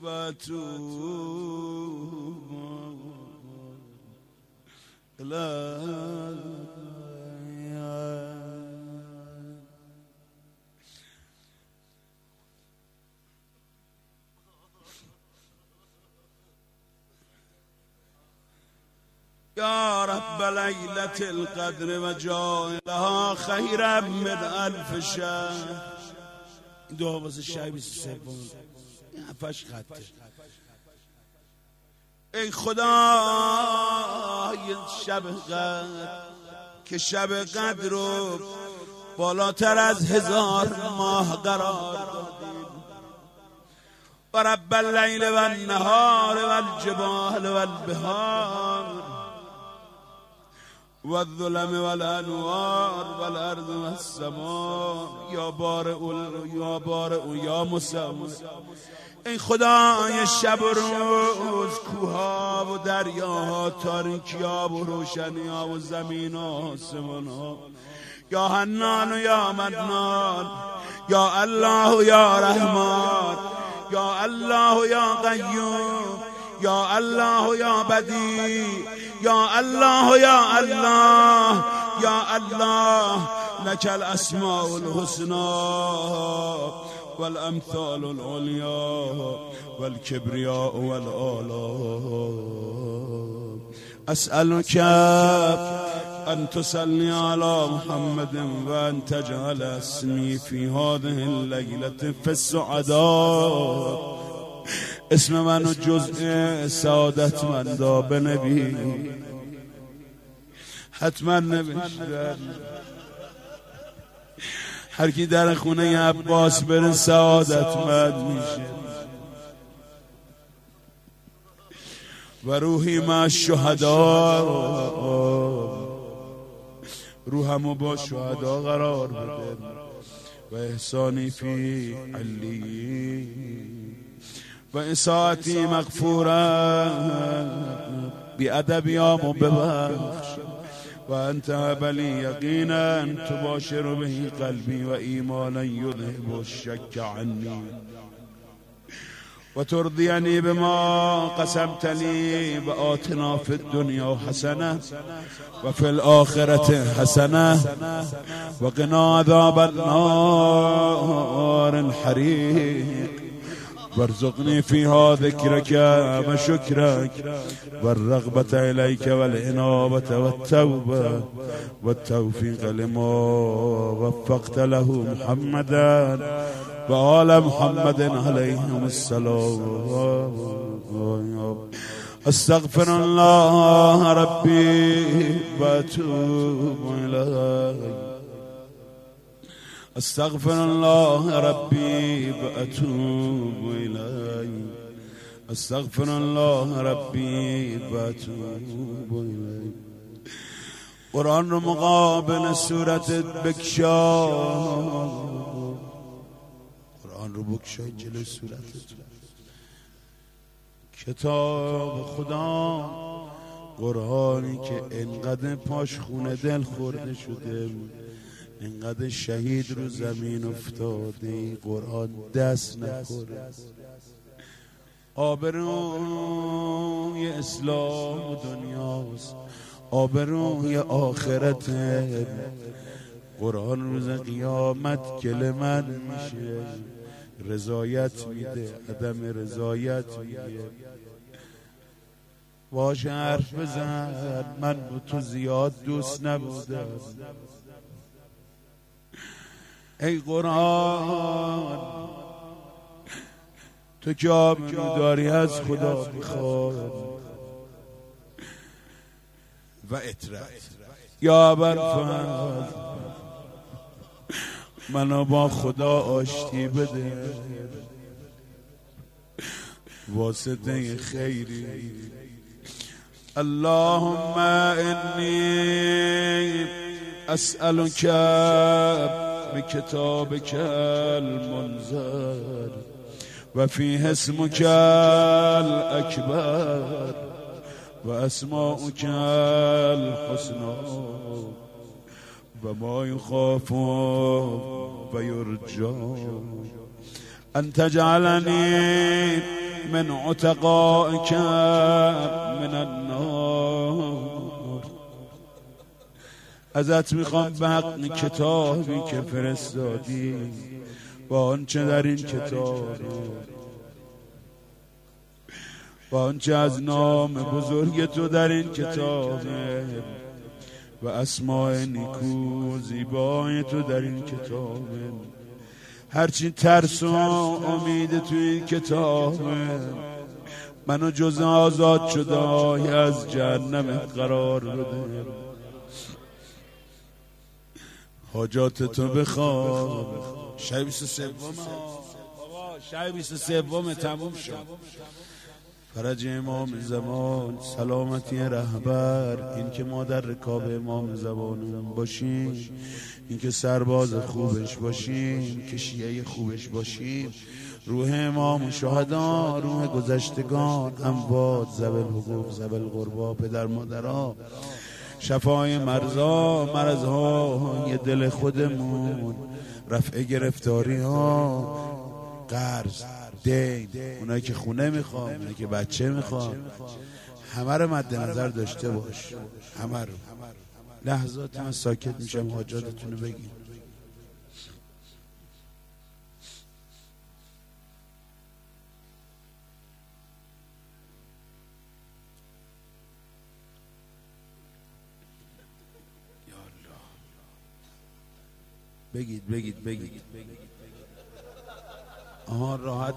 وأتوب إليك. يا رب ليلة القدر وجعلها خيرا من 1000 شهر. دعا واسه شب 23 هفتش خطه. ای خدا شب قدر که شب قدر رو بالاتر از 1000 ماه قرار دادیم. و رب اللیل و النهار و الجبال و البحار و الظلم و الانوار و الارض و السماء یا بارئ یا مصور. ای خدای شب و روز، کوها و دریاها، تاریکی‌ها و روشنی‌ها و زمین و آسمان‌ها، یا حنان و یا منان، یا الله و یا رحمان، یا الله و یا قیوم، یا الله و یا بدیع، یا الله و یا الله، یا الله لك الاسماء الحسنى والامثال العليا والكبرياء والآلاء. اسألك ان تصلي على محمد وان تجعل اسمي في هذه الليلة في السعداء. اسم منو جزء سعادتمندا بنبی. حتما نوشتن هر کی در خونه عباس بره سعادتمند میشه. و روحی مع الشهداء، روحمو با شهدا قرار بده. و احسانی فی علیین و اساعتی مغفورا بیادبیامو ببخش. و انت بلی یقینا تباشر به قلبی و ایمانا یذهب الشک عنی و ترضینی بما قسمت لی و آتنا فی الدنیا حسنه و فی الآخرة حسنه و قنا عذاب النار الحریق. وارزقني فيها ذكرك وشكرك والرغبة إليك والإنابة والتوبة والتوفيق لما وفقت له محمدا وآل محمد عليهم السلام. استغفر الله ربي وأتوب إليه. استغفر الله ربي وأتوب إليه. استغفر الله ربي وأتوب إليه. قرآن رو مقابل صورت بکشا، قرآن رو بکشا جلوی صورتت. کتاب خدا قرآنی که انقدر پاش خونه دل خورده شده، اینقدر شهید رو زمین افتاده، قرآن دست نخوره. آبروی اسلام و دنیاست، آبروی آخرت. قرآن روز قیامت گل من میشه، رضایت میده، عدم رضایت میده. باشه حرف بزن، من با تو زیاد دوست نبودم. ای قرآن تو که آبرو داری از خدا میخواد و اطرت. یا ابوالفضل منو با خدا آشتی بده، واسطه خیری. اللهم انی اسألك بكتابك المنزل وفيه اسمك الأكبر وأسماؤك الحسنى وما يخاف ويرجى أن تجعلني من عتقائك من النار. ازت میخوام به حق کتابی که فرستادی با آنچه در این کتاب با آنچه از نام بزرگ تو در این کتاب و اسماء نیکو زیبای تو در این کتاب، هرچی ترس و امید تو این کتاب، منو جز آزاد شده از جهنم قرار بده. حاجات تو بخواه. شب 23 شب 23 تموم شد. فرج امام زمان، سلامتی رهبر، این که ما در رکاب امام زمانمون باشیم، این که سرباز خوبش باشیم، که شیعه خوبش باشیم، روح امام شهدا، روح گذشتگان، اموات، ذوی الحقوق، ذوی القربا، پدر مادرها، شفای مرزا، مرزهای دل خودمون، رفع گرفتاری ها، قرض، دین، اونایی که خونه میخوام، اونایی که بچه میخوام، همه رو مد نظر داشته باش. همه رو. لحظاتی من ساکت میشم، حاجاتتون رو بگیم. بگید. آها، راحت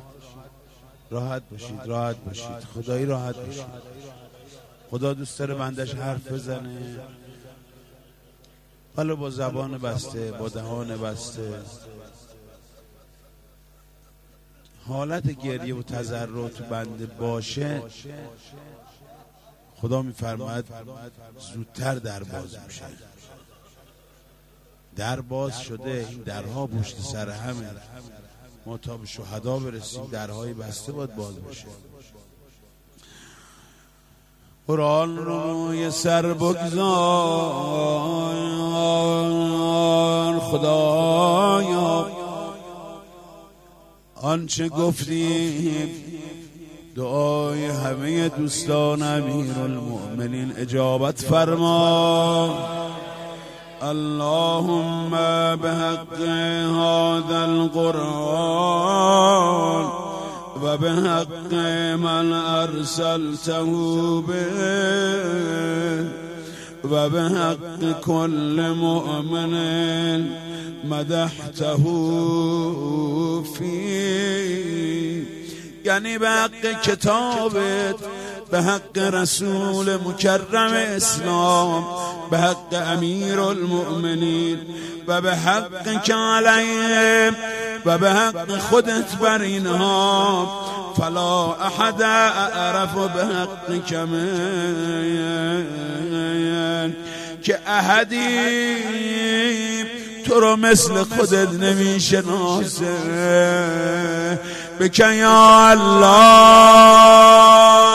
باشید. خدایی راحت باشید. خدا دوست داره بندش حرف بزنه، حالا با زبان بسته، با دهان بسته. حالت گریه و تضرع تو بنده باشه، خدا میفرماید زودتر در باز میشه. در باز شده، این درها پشت سر همه. ما تا به شهدا برسیم درهای بسته باید باز بشه. قرآن روی سر بگذار خدایا، آنچه گفتیم دعای همه دوستان امیرالمؤمنین اجابت فرما. اللهم بحق هذا القرآن و بحق من ارسلته به و بحق كل مؤمن مدحته فی، یعنی به حق کتابت، به حق رسول مکرم اسلام، به حق امیر المؤمنین و به حق که علیهم و به حق خودت بر اینها، فلا احد اعرف به حق کمن، که احدی تو رو مثل خودت نمیشناسه. بکن یا الله.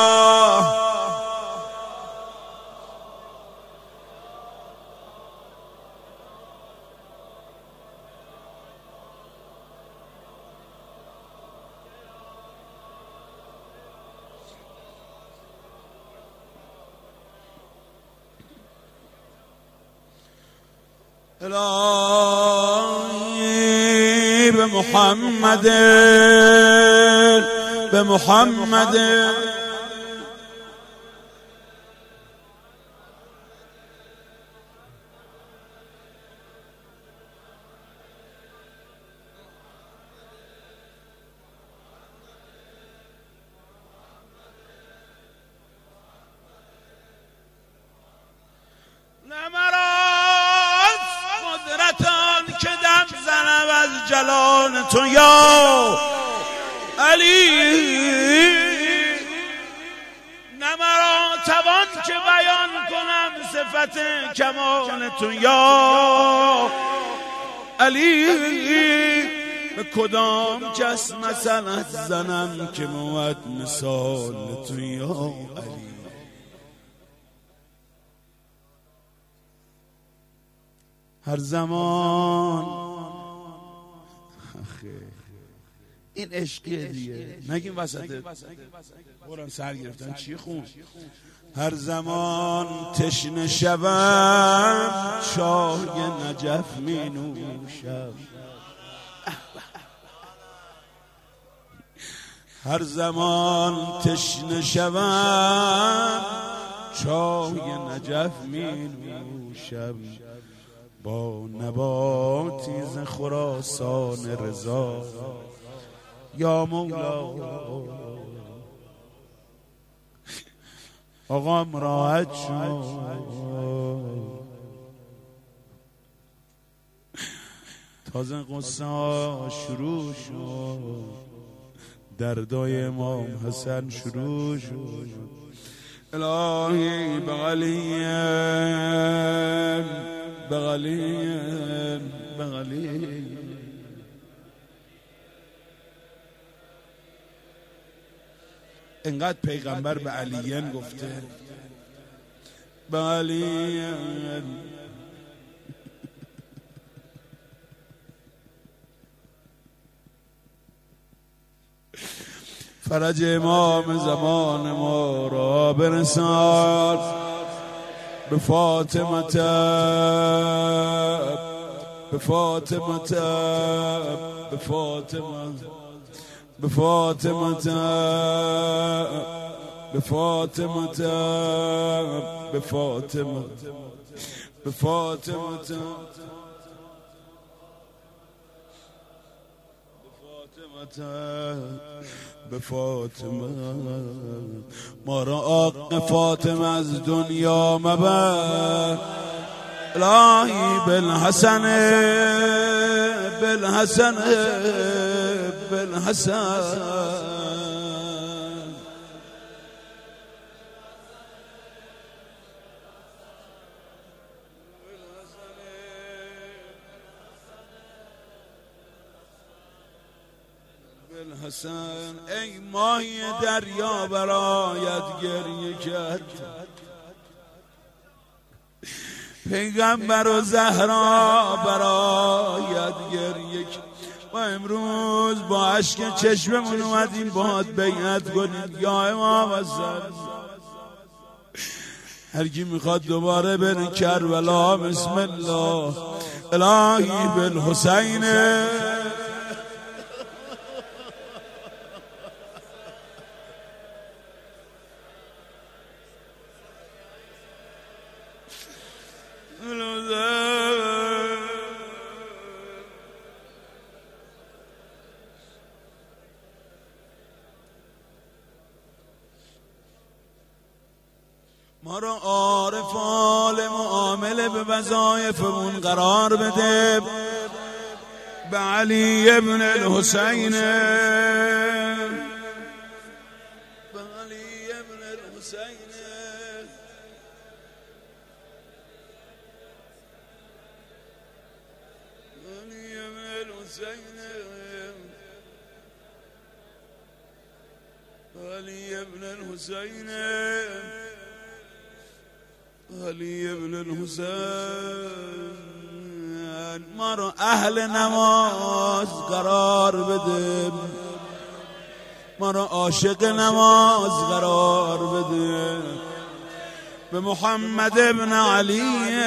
الهی به محمد نمراز قدرتان که دم زنم از جلال تو یا علی، نمرا توان که بیان کنم صفت کمال تو یا علی. به کدام کس مثلت زنم که موت مثال تو یا علی. هر زمان این عشقیه دیگه. نگیم وسط قرآن سر گرفتن چی خون؟ هر زمان تشنه شوم چای نجف می نوشم، هر زمان تشنه شوم چای نجف می نوشم، با نباتی ز خراسان رضا یا مولا. آقام راحت شد، تازه قصه ها شروع شد، دردای امام حسن شروع شد. الهی بغلیم بغلیم بغلیم، انقدر پیغمبر به علیین گفته بغلیم. فرج امام زمان ما را برسان، به فاطمه به فاطمه به فاطمه به فاطمه به فاطمه به فاطمه به فاطمه به فاطمه. ما را آق فاطمه از دنیا مبر، الهی بالحسن بالحسن بالحسن. حسن ای ماهی دریا برایت گریه کرد، پیغمبر و زهرا برایت گریه کرد. ما امروز با اشک چشممون اومدیم باهات بیعت کنیم یا امام حسن. هر کی میخواد دوباره بره کربلا بسم الله. الهی بالحسین ما را عارف عالم عامل به وظایفمون قرار بده، به علی ابن الحسین به علی ابن الحسین علی ابن الحسین علی ابن الحسین علی ابن الحسین. ما رو اهل نماز قرار بده، ما رو عاشق نماز قرار بده، به محمد ابن علی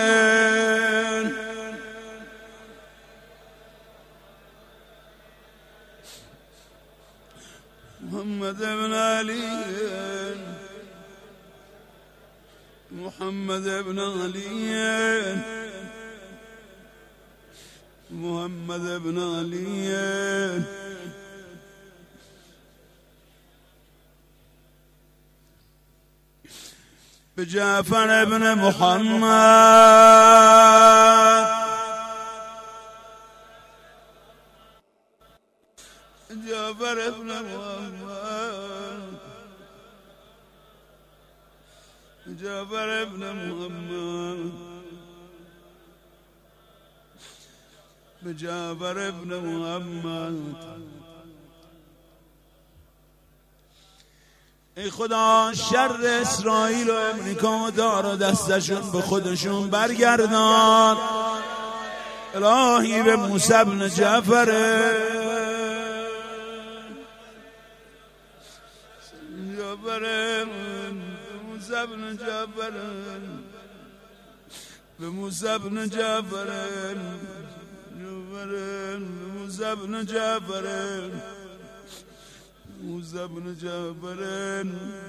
محمد ابن علی محمد ابن علی محمد ابن علی به جعفر ابن محمد جعفر ابن محمد جعفر ابن محمد به جعفر ابن محمد. ای خدا شر اسرائیل و امریکا و دار و دستشون به خودشون برگردان. الهی به موسی بن جعفر جعفر موسى بن جعفر موسى بن جعفر موسى بن جعفر موسى بن جعفر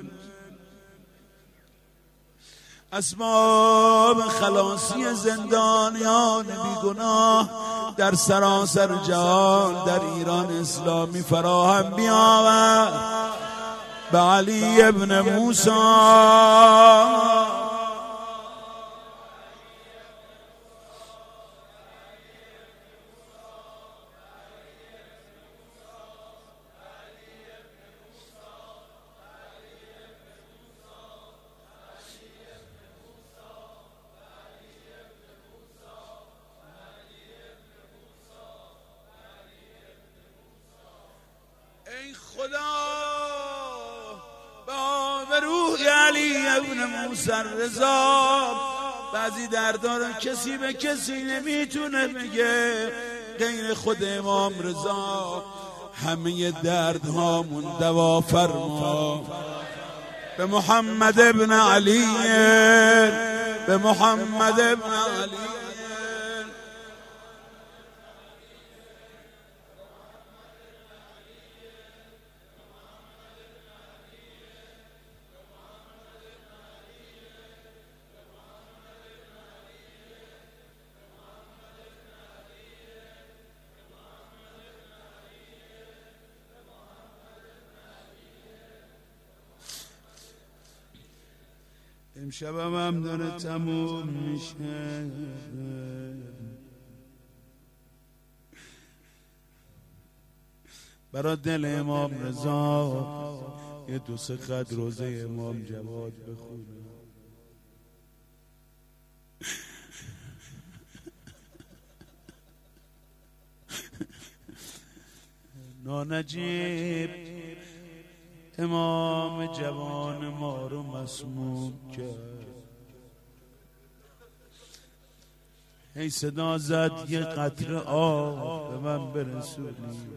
اسباب خلاصی زندانیان بیگناه در سراسر جهان در ایران اسلامی فراهم بیاورد به علی ابن موسی. ای خدا به روح علی ابن موسی رضا بعضی دردا رو کسی به کسی نمیتونه بگه غیر خود امام رضا. همه دردهامون دوا فرما به محمد ابن علی، به محمد ابن علی. امشبم هم داره تموم میشه، برای دل امام رضا یه دو سه خط روزه امام جواد بخونه. نانجیب امام جوان ما رو مسموم کرد، هی صدا زد یه قطره آب به من برسونی.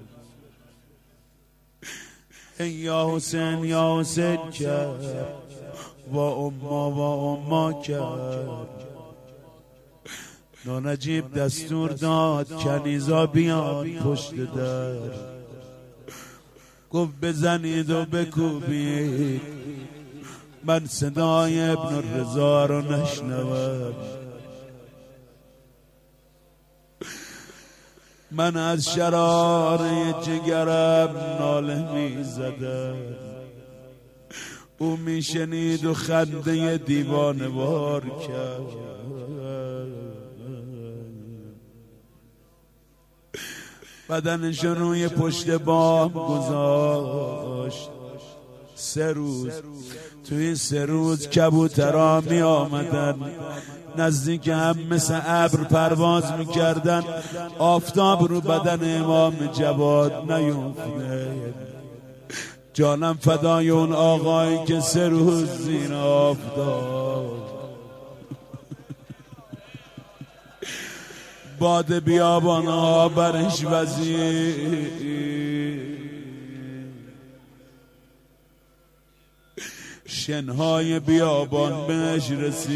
ای یا حسین یا حسین کرد و اما کرد. نانجیب دستور داد کنیزا بیان پشت در، گفت بزنید و بکوبید من صدای ابن رضا رو نشنوم. من از شراره جگرم ناله می زدم، او می شنید و خنده دیوانه وار کرد. بدنش روی پشت بام گذاشت. 3 روز، توی این 3 روز کبوترها می آمدن نزدیک هم مثل ابر پرواز می کردن، آفتاب رو بدن امام جواد نیفتاد. جانم فدای اون آقایی که 3 روز زیر آفتاب باد بیابان ها برش وزید، شنهای بیابان بهش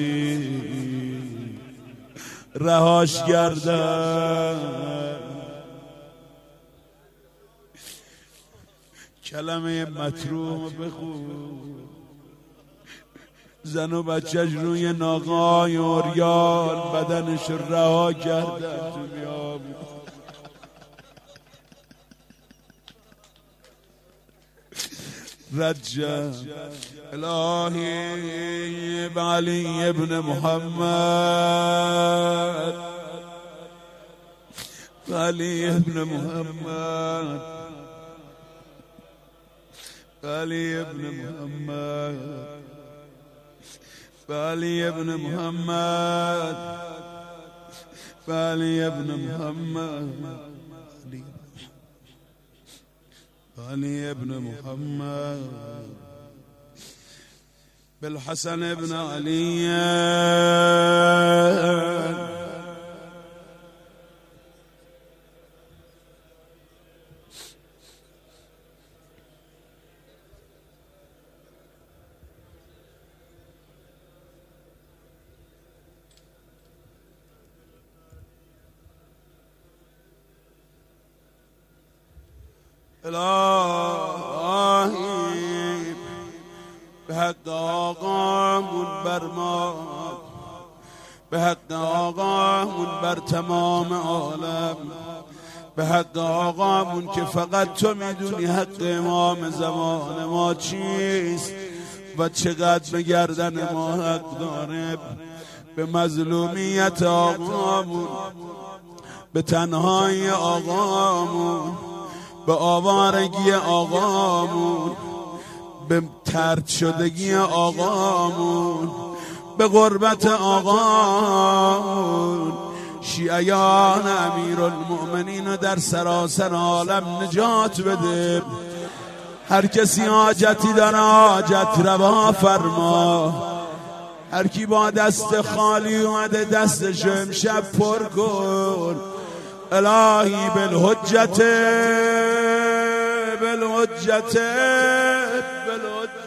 رسید، رهاش کردن. کلمه مطروح بخون، زن و بچهش روی ناقای اوریان بدنش رها کردن تو بیابون. رجم الهی به علی ابن محمد، به علی ابن محمد، به علی ابن محمد، به علی ابن محمد، به علی ابن محمد، به علی ابن محمد، بالحسن ابن علی. الهی به حق آقامون بر ما، به حق آقامون بر تمام عالم، به حق آقامون که فقط تو میدونی حق امام زمان ما چیست و چقدر به گردن ما حق داره. به مظلومیت آقامون، به تنهایی آقامون، به آوارگی آقامون، به طرد شدگی آقامون، به غربت آقامون، شیعیان امیرالمؤمنین در سراسر عالم نجات بده. هر کسی حاجتی داره حاجت روا فرما. هر کی با دست خالی اومده دستشو امشب پر کن. الهی بالحجت بالحجت بالحجت